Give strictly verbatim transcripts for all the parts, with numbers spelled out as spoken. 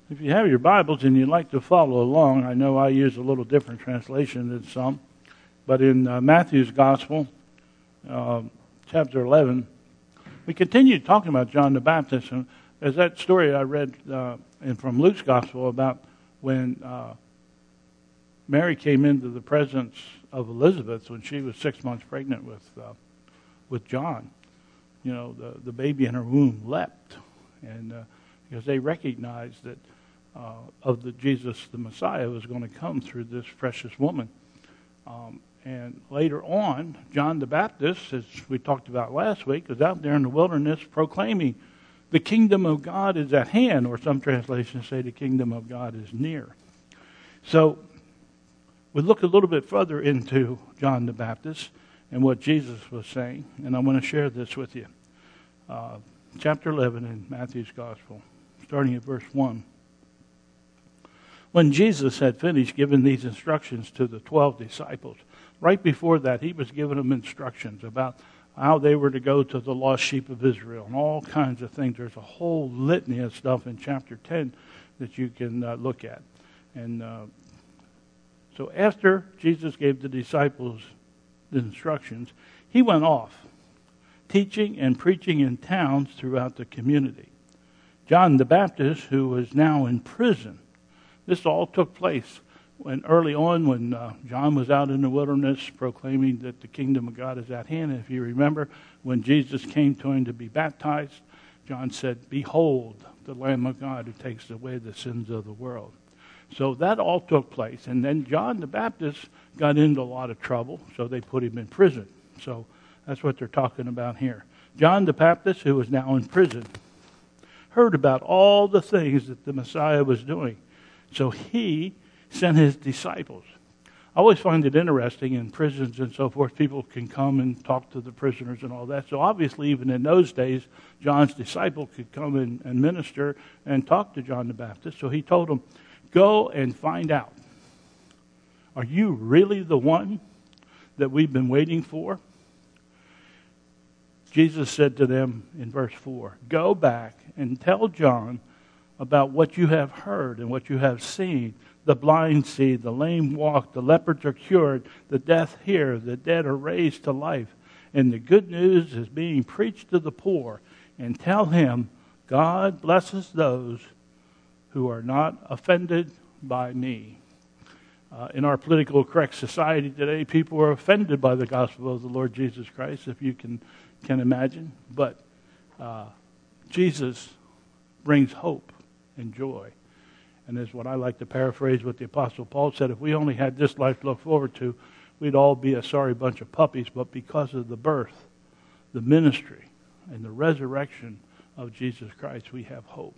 If you have your Bibles and you'd like to follow along, I know I use a little different translation than some, but in uh, Matthew's Gospel, uh, chapter eleven, we continue talking about John the Baptist. And there's that story I read uh, in, from Luke's Gospel about when uh, Mary came into the presence of Elizabeth when she was six months pregnant with uh, with John. You know, the, the baby in her womb leapt, and uh, because they recognized that uh, of the Jesus, the Messiah, was going to come through this precious woman. Um, and later on, John the Baptist, as we talked about last week, was out there in the wilderness proclaiming, the kingdom of God is at hand, or some translations say the kingdom of God is near. So we look a little bit further into John the Baptist and what Jesus was saying, and I want to share this with you. Uh, chapter eleven in Matthew's Gospel, starting at verse one. When Jesus had finished giving these instructions to the twelve disciples, right before that, he was giving them instructions about how they were to go to the lost sheep of Israel and all kinds of things. There's a whole litany of stuff in chapter ten that you can uh, look at. And uh, so after Jesus gave the disciples the instructions, he went off, teaching and preaching in towns throughout the community. John the Baptist, who was now in prison, this all took place when early on when uh, John was out in the wilderness proclaiming that the kingdom of God is at hand. And if you remember, when Jesus came to him to be baptized, John said, "Behold, the Lamb of God who takes away the sins of the world." So that all took place. And then John the Baptist got into a lot of trouble, so they put him in prison. So that's what they're talking about here. John the Baptist, who was now in prison, heard about all the things that the Messiah was doing. So he sent his disciples. I always find it interesting in prisons and so forth, people can come and talk to the prisoners and all that. So obviously, even in those days, John's disciple could come and, and minister and talk to John the Baptist. So he told them, go and find out. Are you really the one that we've been waiting for? Jesus said to them in verse four, go back and tell John about what you have heard and what you have seen. The blind see, the lame walk, the lepers are cured, the deaf hear, the dead are raised to life. And the good news is being preached to the poor. And tell him, God blesses those who are not offended by me. Uh, in our political correct society today, people are offended by the gospel of the Lord Jesus Christ, if you can, can imagine. But uh, Jesus brings hope and joy. And is what I like to paraphrase what the Apostle Paul said. If we only had this life to look forward to, we'd all be a sorry bunch of puppies. But because of the birth, the ministry, and the resurrection of Jesus Christ, we have hope.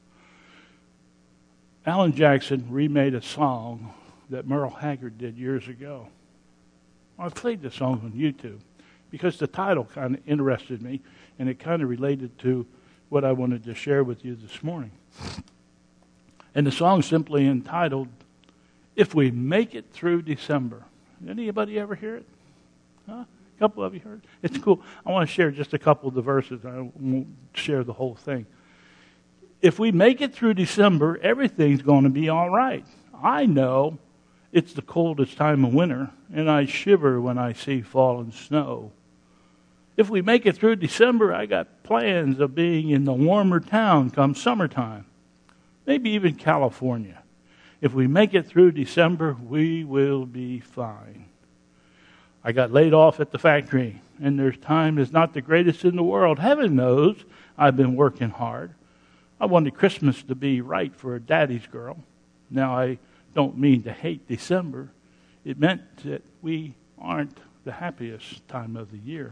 Alan Jackson remade a song that Merle Haggard did years ago. I played the song on YouTube because the title kind of interested me, and it kind of related to what I wanted to share with you this morning. And the song simply entitled, If We Make It Through December. Anybody ever hear it? Huh? A couple of you heard it? It's cool. I want to share just a couple of the verses. I won't share the whole thing. If we make it through December, everything's going to be all right. I know it's the coldest time of winter, and I shiver when I see falling snow. If we make it through December, I got plans of being in the warmer town come summertime. Maybe even California. If we make it through December, we will be fine. I got laid off at the factory, and their time is not the greatest in the world. Heaven knows I've been working hard. I wanted Christmas to be right for a daddy's girl. Now, I don't mean to hate December. It meant that we aren't the happiest time of the year.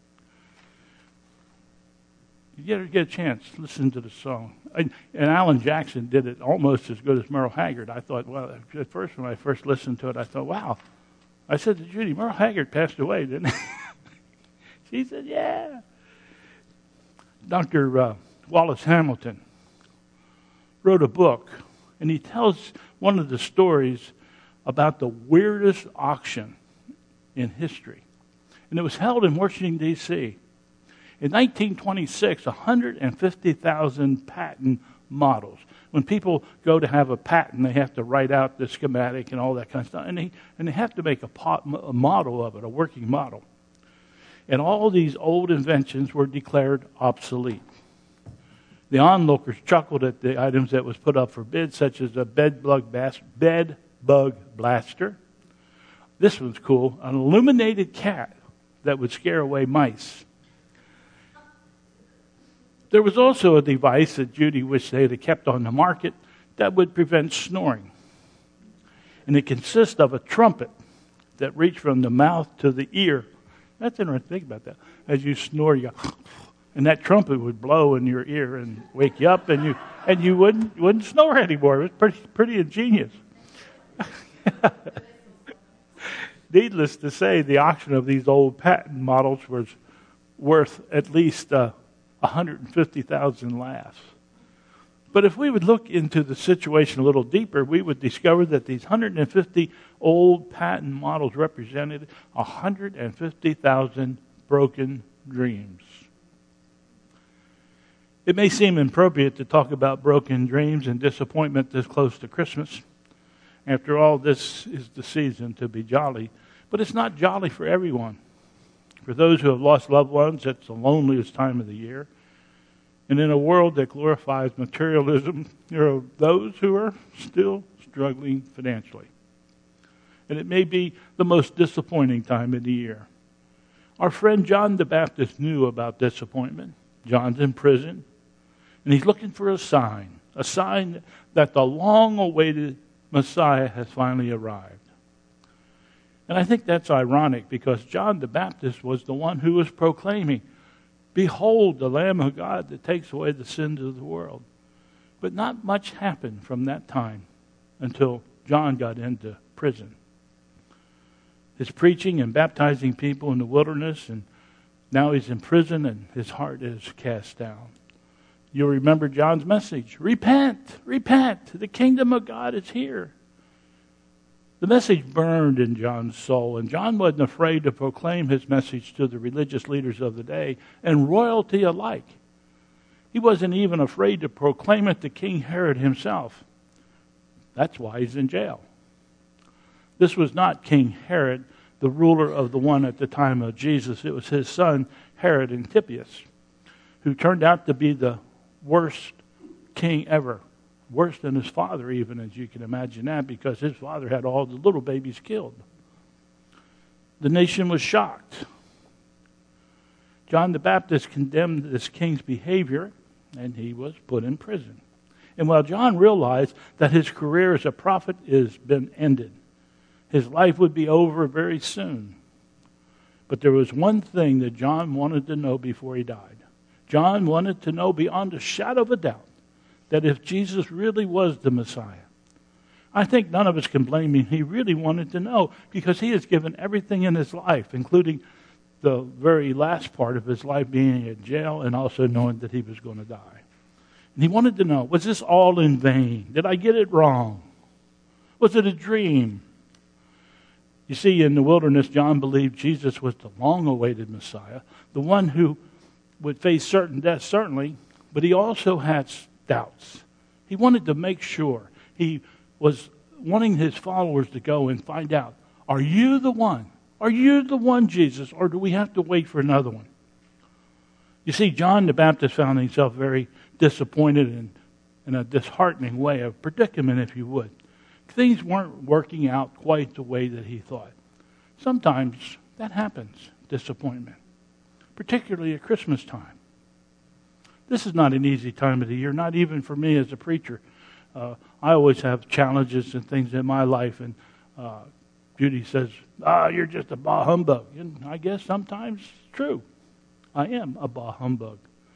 You ever get a chance, listen to the song. And, and Alan Jackson did it almost as good as Merle Haggard. I thought, well, at first, when I first listened to it, I thought, wow. I said to Judy, Merle Haggard passed away, didn't he? She said, yeah. Doctor Uh, Wallace Hamilton wrote a book, and he tells one of the stories about the weirdest auction in history. And it was held in Washington, D C In nineteen twenty-six, one hundred fifty thousand patent models, When people go to have a patent, they have to write out the schematic and all that kind of stuff. And they, and they have to make a, pot, a model of it, a working model. And all these old inventions were declared obsolete. The onlookers chuckled at the items that was put up for bid, such as a bed bug, bas- bed bug blaster. This one's cool, an illuminated cat that would scare away mice. There was also a device that Judy wished they had kept on the market that would prevent snoring. And it consists of a trumpet that reached from the mouth to the ear. That's interesting. Think about that. As you snore, you go, and that trumpet would blow in your ear and wake you up, and you and you wouldn't wouldn't snore anymore. It was pretty pretty ingenious. Needless to say, the auction of these old patent models was worth at least uh, one hundred fifty thousand laughs. But if we would look into the situation a little deeper, we would discover that these one hundred fifty old patent models represented one hundred fifty thousand broken dreams. It may seem inappropriate to talk about broken dreams and disappointment this close to Christmas. After all, this is the season to be jolly. But it's not jolly for everyone. For those who have lost loved ones, it's the loneliest time of the year. And in a world that glorifies materialism, there are those who are still struggling financially. And it may be the most disappointing time of the year. Our friend John the Baptist knew about disappointment. John's in prison, and he's looking for a sign, a sign that the long-awaited Messiah has finally arrived. And I think that's ironic because John the Baptist was the one who was proclaiming, "Behold, the Lamb of God that takes away the sins of the world." But not much happened from that time until John got into prison. His preaching and baptizing people in the wilderness, and now he's in prison and his heart is cast down. You'll remember John's message. Repent, repent, the kingdom of God is here. The message burned in John's soul, and John wasn't afraid to proclaim his message to the religious leaders of the day and royalty alike. He wasn't even afraid to proclaim it to King Herod himself. That's why he's in jail. This was not King Herod, the ruler of the one at the time of Jesus. It was his son, Herod Antipas, who turned out to be the worst king ever. Worse than his father, even, as you can imagine that, because his father had all the little babies killed. The nation was shocked. John the Baptist condemned this king's behavior, and he was put in prison. And while John realized that his career as a prophet has been ended, his life would be over very soon. But there was one thing that John wanted to know before he died. John wanted to know beyond a shadow of a doubt that if Jesus really was the Messiah. I think none of us can blame him. He really wanted to know because he has given everything in his life, including the very last part of his life being in jail and also knowing that he was going to die. And he wanted to know, was this all in vain? Did I get it wrong? Was it a dream? You see, in the wilderness, John believed Jesus was the long-awaited Messiah, the one who would face certain death, certainly, but he also had doubts. He wanted to make sure. He was wanting his followers to go and find out, are you the one? Are you the one, Jesus, or do we have to wait for another one? You see, John the Baptist found himself very disappointed in, in a disheartening way, a predicament, if you would. Things weren't working out quite the way that he thought. Sometimes that happens, disappointment, particularly at Christmas time. This is not an easy time of the year, not even for me as a preacher. Uh, I always have challenges and things in my life, and uh, Judy says, ah, you're just a bah humbug. And I guess sometimes it's true. I am a bah humbug.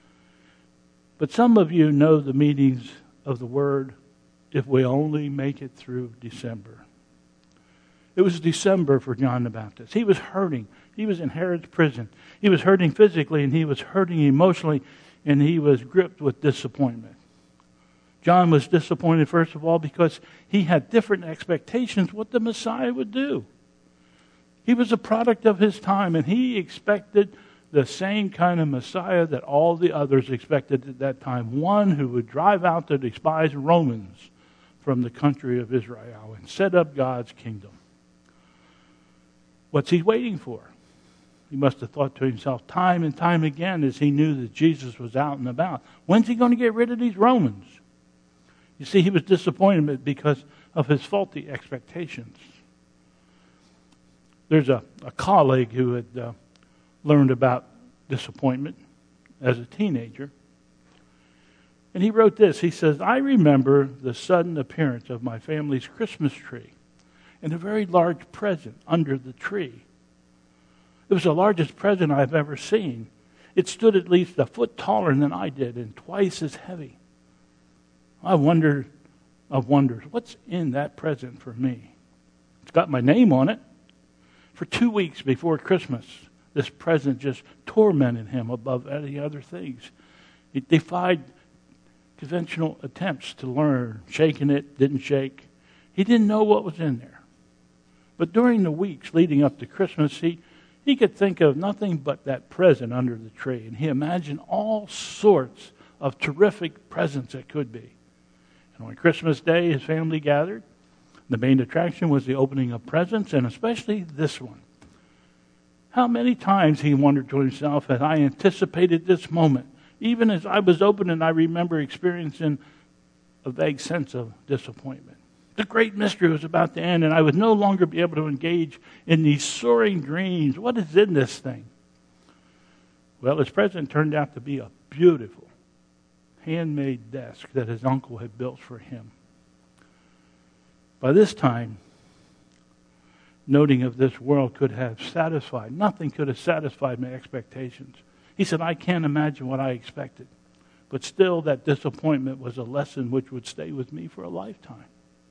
But some of you know the meanings of the word, if we only make it through December. It was December for John the Baptist. He was hurting. He was in Herod's prison. He was hurting physically, and he was hurting emotionally, and he was gripped with disappointment. John was disappointed, first of all, because he had different expectations what the Messiah would do. He was a product of his time, and he expected the same kind of Messiah that all the others expected at that time. One who would drive out the despised Romans from the country of Israel and set up God's kingdom. What's he waiting for? He must have thought to himself time and time again as he knew that Jesus was out and about. When's he going to get rid of these Romans? You see, he was disappointed because of his faulty expectations. There's a, a colleague who had uh, learned about disappointment as a teenager. And he wrote this. He says, I remember the sudden appearance of my family's Christmas tree and a very large present under the tree. It was the largest present I've ever seen. It stood at least a foot taller than I did and twice as heavy. I wondered of wonders, what's in that present for me? It's got my name on it. For two weeks before Christmas, this present just tormented him above any other things. It defied conventional attempts to learn. Shaking it, didn't shake. He didn't know what was in there. But during the weeks leading up to Christmas, he, he could think of nothing but that present under the tree. And he imagined all sorts of terrific presents it could be. And on Christmas Day, his family gathered. The main attraction was the opening of presents, and especially this one. How many times, he wondered to himself, had I anticipated this moment? Even as I was opening, I remember experiencing a vague sense of disappointment. The great mystery was about to end, and I would no longer be able to engage in these soaring dreams. What is in this thing? Well, his present turned out to be a beautiful handmade desk that his uncle had built for him. By this time, noting of this world could have satisfied, nothing could have satisfied my expectations. He said, I can't imagine what I expected. But still, that disappointment was a lesson which would stay with me for a lifetime.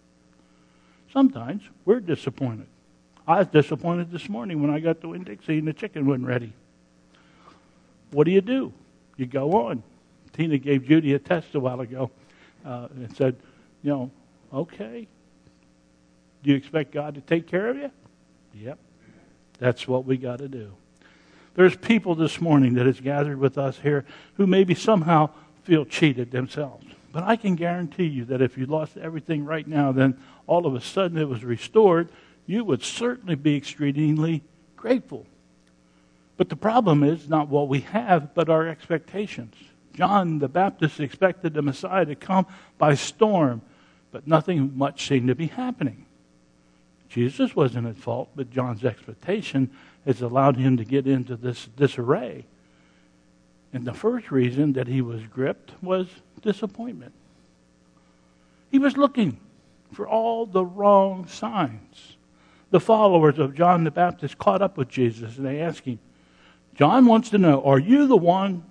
Sometimes we're disappointed. I was disappointed this morning when I got to Winn-Dixie and the chicken wasn't ready. What do you do? You go on. Tina gave Judy a test a while ago uh, and said, you know, okay. Do you expect God to take care of you? Yep. That's what we got to do. There's people this morning that has gathered with us here who maybe somehow feel cheated themselves. But I can guarantee you that if you lost everything right now, then all of a sudden it was restored, you would certainly be extremely grateful. But the problem is not what we have, but our expectations. John the Baptist expected the Messiah to come by storm, but nothing much seemed to be happening. Jesus wasn't at fault, but John's expectation has allowed him to get into this disarray. And the first reason that he was gripped was disappointment. He was looking for all the wrong signs. The followers of John the Baptist caught up with Jesus and they asked him, John wants to know, are you the one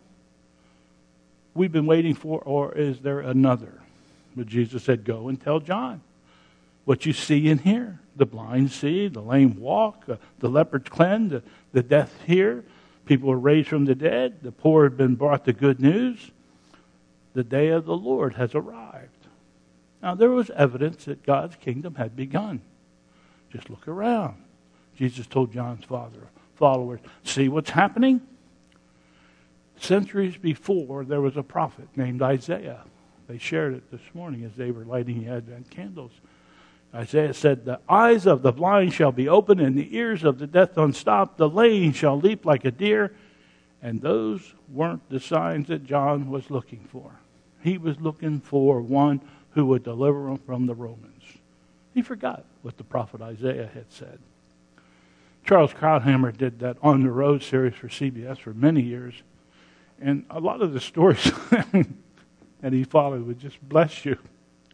we've been waiting for, or is there another? But Jesus said, go and tell John what you see and hear. The blind see, the lame walk, uh, the leopards cleanse, the, the deaf hear, people are raised from the dead, the poor have been brought the good news. The day of the Lord has arrived. Now there was evidence that God's kingdom had begun. Just look around. Jesus told John's father, followers, see what's happening? Centuries before, there was a prophet named Isaiah. They shared it this morning as they were lighting the Advent candles. Isaiah said, the eyes of the blind shall be opened and the ears of the deaf unstopped. The lame shall leap like a deer. And those weren't the signs that John was looking for. He was looking for one who would deliver him from the Romans. He forgot what the prophet Isaiah had said. Charles Krauthammer did that On the Road series for C B S for many years. And a lot of the stories that he followed would just bless you.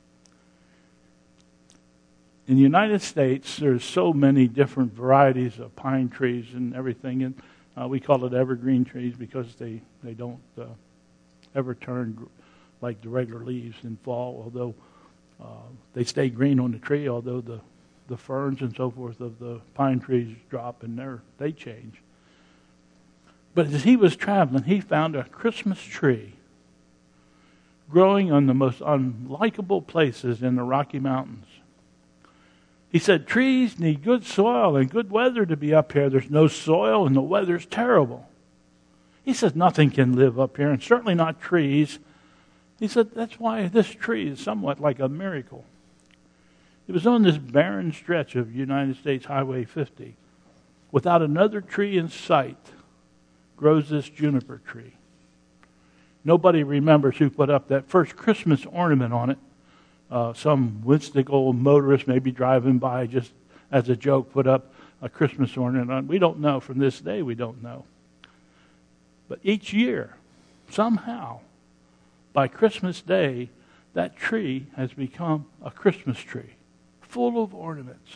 In the United States, there's so many different varieties of pine trees and everything. And uh, we call it evergreen trees because they, they don't uh, ever turn gr- like the regular leaves in fall, although uh, they stay green on the tree, although the, the ferns and so forth of the pine trees drop and they're, they change. But as he was traveling, he found a Christmas tree growing on the most unlikable places in the Rocky Mountains. He said, trees need good soil and good weather to be up here. There's no soil and the weather's terrible. He says nothing can live up here, and certainly not trees. He said that's why this tree is somewhat like a miracle. It was on this barren stretch of United States Highway fifty. Without another tree in sight, grows this juniper tree. Nobody remembers who put up that first Christmas ornament on it. Uh, some whimsical motorist maybe driving by just as a joke put up a Christmas ornament on. We don't know. From this day, we don't know. But each year, somehow, by Christmas Day, that tree has become a Christmas tree, full of ornaments.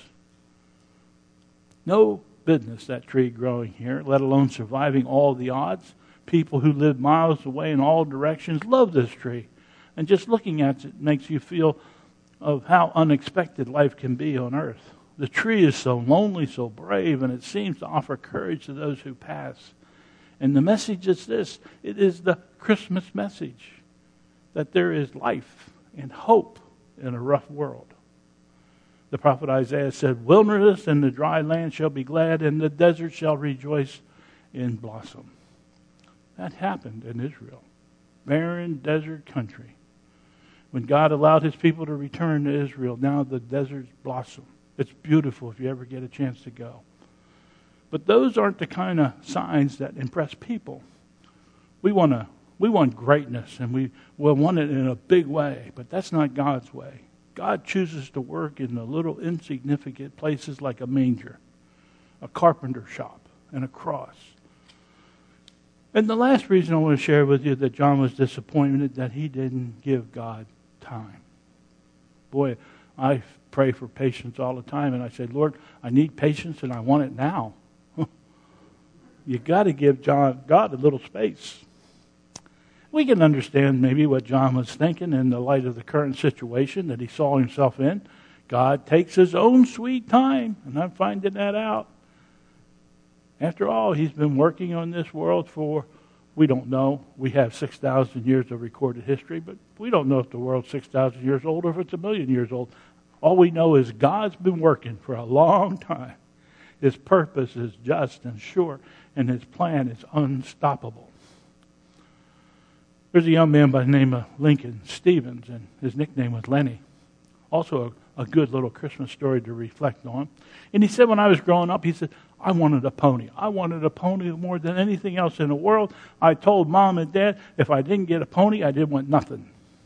No business, that tree growing here, let alone surviving all the odds. People who live miles away in all directions love this tree. And just looking at it makes you feel of how unexpected life can be on earth. The tree is so lonely, so brave, and it seems to offer courage to those who pass. And the message is this: it is the Christmas message, that there is life and hope in a rough world. The prophet Isaiah said, "Wilderness and the dry land shall be glad, and the desert shall rejoice in blossom." That happened in Israel. Barren desert country. When God allowed his people to return to Israel, now the deserts blossom. It's beautiful if you ever get a chance to go. But those aren't the kind of signs that impress people. We want to, we want greatness, and we we want it in a big way, but that's not God's way. God chooses to work in the little insignificant places like a manger, a carpenter shop, and a cross. And the last reason I want to share with you that John was disappointed that he didn't give God time. Boy, I pray for patience all the time, and I say, Lord, I need patience and I want it now. You got to give John God a little space. We can understand maybe what John was thinking in the light of the current situation that he saw himself in. God takes his own sweet time, and I'm finding that out. After all, he's been working on this world for, we don't know. We have six thousand years of recorded history, but we don't know if the world's six thousand years old or if it's a million years old. All we know is God's been working for a long time. His purpose is just and sure, and his plan is unstoppable. There's a young man by the name of Lincoln Stevens, and his nickname was Lenny. Also a, a good little Christmas story to reflect on. And he said when I was growing up, he said, I wanted a pony. I wanted a pony more than anything else in the world. I told Mom and Dad, if I didn't get a pony, I didn't want nothing.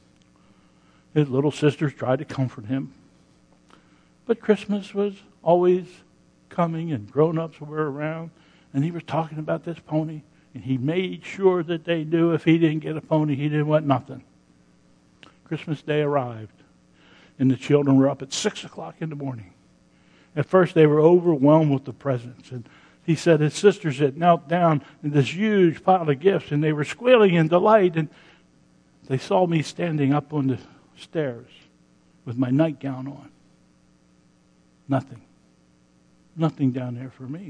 His little sisters tried to comfort him. But Christmas was always coming, and grown-ups were around, and he was talking about this pony, and he made sure that they knew if he didn't get a pony, he didn't want nothing. Christmas Day arrived, and the children were up at six o'clock in the morning. At first, they were overwhelmed with the presents, and he said his sisters had knelt down in this huge pile of gifts, and they were squealing in delight, and they saw me standing up on the stairs with my nightgown on. Nothing. Nothing down there for me.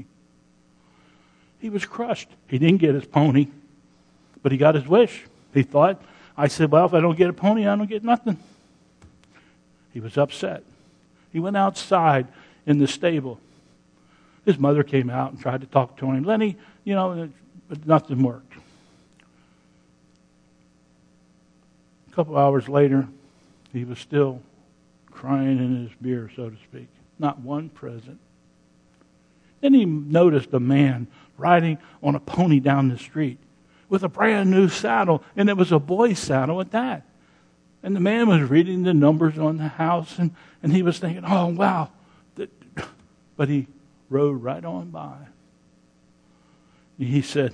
He was crushed. He didn't get his pony, but he got his wish. He thought, I said, well, if I don't get a pony, I don't get nothing. He was upset. He went outside in the stable. His mother came out and tried to talk to him. Lenny, you know, but nothing worked. A couple hours later, he was still crying in his beer, so to speak. Not one present. Then he noticed a man riding on a pony down the street with a brand new saddle, and it was a boy's saddle at that. And the man was reading the numbers on the house, and, and he was thinking, oh, wow. But he rode right on by. He said,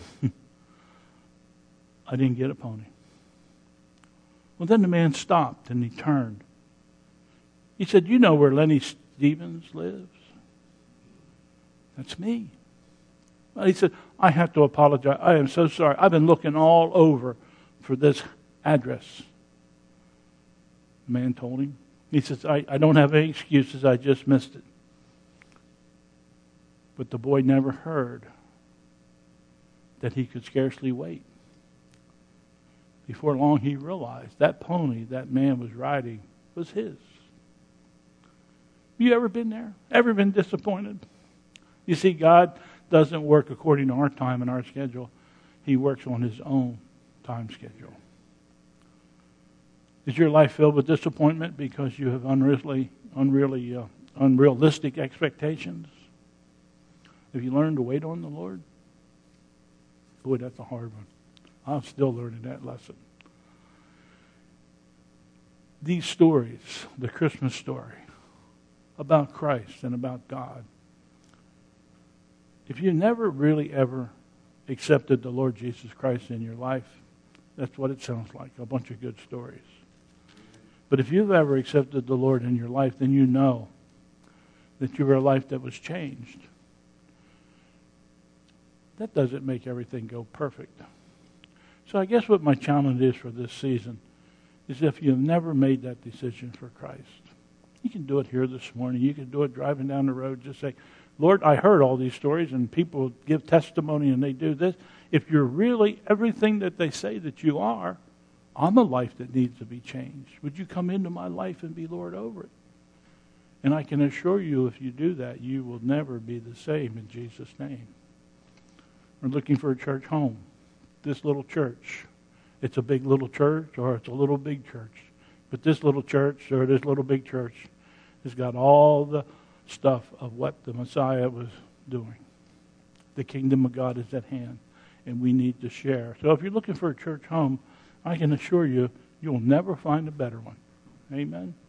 I didn't get a pony. Well, then the man stopped, and he turned. He said, you know where Lenny Stevens lives? That's me. Well, he said, I have to apologize. I am so sorry. I've been looking all over for this address. The man told him. He says, I, I don't have any excuses. I just missed it. But the boy never heard that he could scarcely wait. Before long, he realized that pony that man was riding was his. You ever been there? Ever been disappointed? You see, God doesn't work according to our time and our schedule. He works on his own time schedule. Is your life filled with disappointment because you have unreally, unreally, uh, unrealistic expectations? Have you learned to wait on the Lord? Boy, that's a hard one. I'm still learning that lesson. These stories, the Christmas story, about Christ and about God, if you never really ever accepted the Lord Jesus Christ in your life, that's what it sounds like, a bunch of good stories. But if you've ever accepted the Lord in your life, then you know that you were a life that was changed. That doesn't make everything go perfect. So I guess what my challenge is for this season is if you've never made that decision for Christ, you can do it here this morning. You can do it driving down the road. Just say, Lord, I heard all these stories and people give testimony and they do this. If you're really everything that they say that you are, I'm a life that needs to be changed. Would you come into my life and be Lord over it? And I can assure you, if you do that, you will never be the same in Jesus' name. We're looking for a church home. This little church. It's a big little church or it's a little big church. But this little church or this little big church has got all the stuff of what the Messiah was doing. The kingdom of God is at hand, and we need to share. So if you're looking for a church home, I can assure you, you'll never find a better one. Amen.